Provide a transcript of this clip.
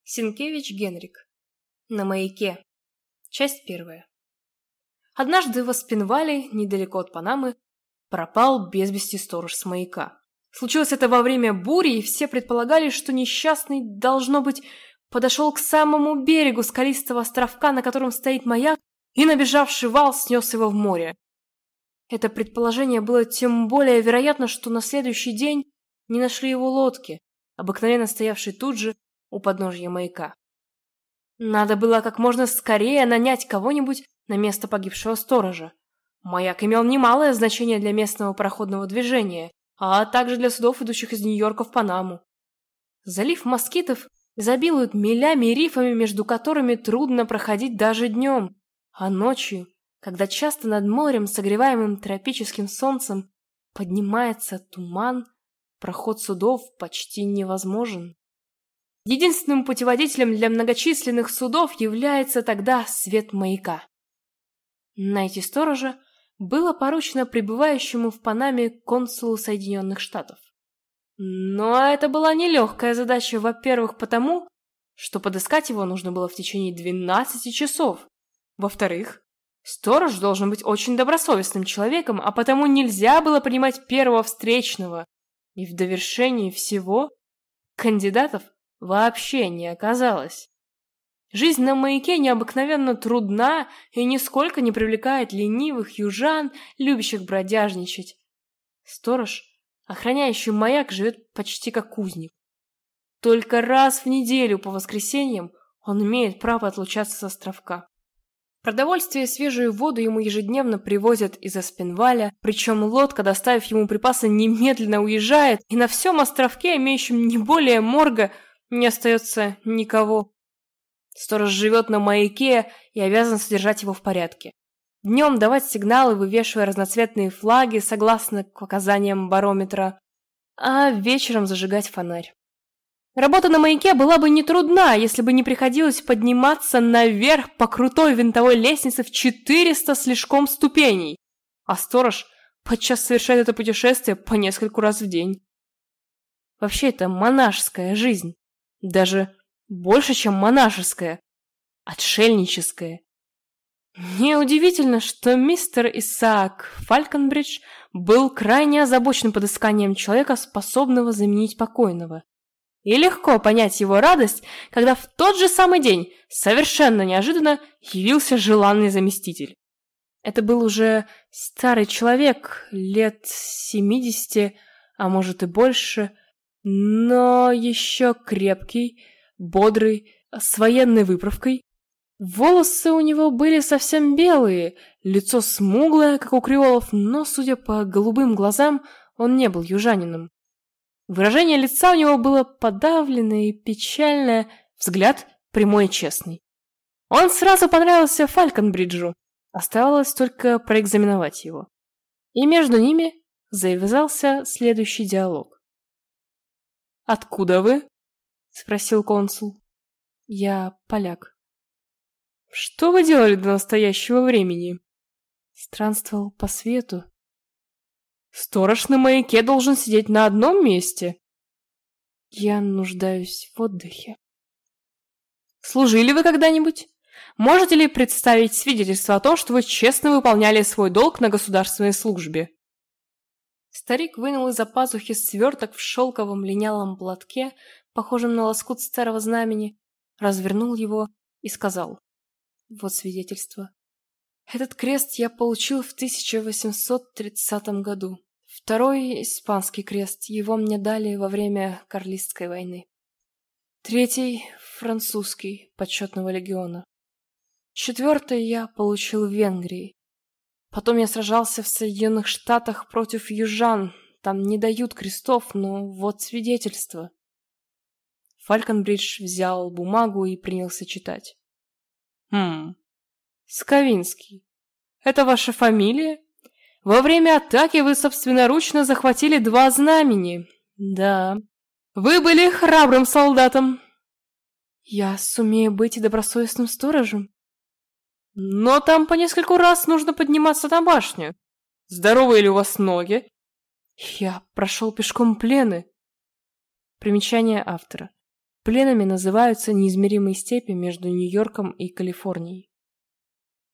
Сенкевич Генрик. На маяке. Часть 1. Однажды в Аспенвале, недалеко от Панамы, пропал без вести сторож с маяка. Случилось это во время бури, и все предполагали, что несчастный, должно быть, подошел к самому берегу скалистого островка, на котором стоит маяк, и набежавший вал снес его в море. Это предположение было тем более вероятно, что на следующий день не нашли его лодки, обыкновенно стоявшей тут же у подножья маяка. Надо было как можно скорее нанять кого-нибудь на место погибшего сторожа. Маяк имел немалое значение для местного пароходного движения, а также для судов, идущих из Нью-Йорка в Панаму. Залив москитов изобилует милями и рифами, между которыми трудно проходить даже днем, а ночью, когда часто над морем, согреваемым тропическим солнцем, поднимается туман, проход судов почти невозможен. Единственным путеводителем для многочисленных судов является тогда свет маяка. Найти сторожа было поручено пребывающему в Панаме консулу Соединенных Штатов. Но это была нелегкая задача, во-первых, потому, что подыскать его нужно было в течение 12 часов. Во-вторых, сторож должен быть очень добросовестным человеком, а потому нельзя было принимать первого встречного. И в довершении всего кандидатов вообще не оказалось. Жизнь на маяке необыкновенно трудна и нисколько не привлекает ленивых южан, любящих бродяжничать. Сторож, охраняющий маяк, живет почти как узник. Только раз в неделю по воскресеньям он имеет право отлучаться с островка. Продовольствие и свежую воду ему ежедневно привозят из Аспенваля, причем лодка, доставив ему припасы, немедленно уезжает, и на всем островке, имеющем не более морга, не остается никого. Сторож живет на маяке и обязан содержать его в порядке. Днем давать сигналы, вывешивая разноцветные флаги согласно показаниям барометра, а вечером зажигать фонарь. Работа на маяке была бы нетрудна, если бы не приходилось подниматься наверх по крутой винтовой лестнице в 400 слишком ступеней, а сторож подчас совершает это путешествие по нескольку раз в день. Вообще, это монашеская жизнь. Даже больше, чем монашеская. Отшельническая. Неудивительно, что мистер Исаак Фальконбридж был крайне озабочен подысканием человека, способного заменить покойного. И легко понять его радость, когда в тот же самый день, совершенно неожиданно, явился желанный заместитель. Это был уже старый человек, лет 70, а может и больше, но еще крепкий, бодрый, с военной выправкой. Волосы у него были совсем белые, лицо смуглое, как у креолов, но, судя по голубым глазам, он не был южанином. Выражение лица у него было подавленное и печальное, взгляд прямой и честный. Он сразу понравился Фальконбриджу, оставалось только проэкзаменовать его. И между ними завязался следующий диалог. «Откуда вы?» — спросил консул. «Я поляк». «Что вы делали до настоящего времени?» «Странствовал по свету». «Сторож на маяке должен сидеть на одном месте». «Я нуждаюсь в отдыхе». «Служили вы когда-нибудь? Можете ли представить свидетельство о том, что вы честно выполняли свой долг на государственной службе?» Старик вынул из-за пазухи сверток в шелковом линялом платке, похожем на лоскут старого знамени, развернул его и сказал: «Вот свидетельство. Этот крест я получил в 1830 году. Второй испанский крест, его мне дали во время Карлистской войны. Третий французский, почетного легиона. Четвертый я получил в Венгрии. Потом я сражался в Соединенных Штатах против южан. Там не дают крестов, но вот свидетельство». Фальконбридж взял бумагу и принялся читать. Сковинский. Это ваша фамилия? Во время атаки вы собственноручно захватили 2 знамени. Да. Вы были храбрым солдатом. Я сумею быть и добросовестным сторожем. Но там по нескольку раз нужно подниматься на башню. Здоровые ли у вас ноги? Я прошел пешком плены. Примечание автора. Пленами называются неизмеримые степи между Нью-Йорком и Калифорнией.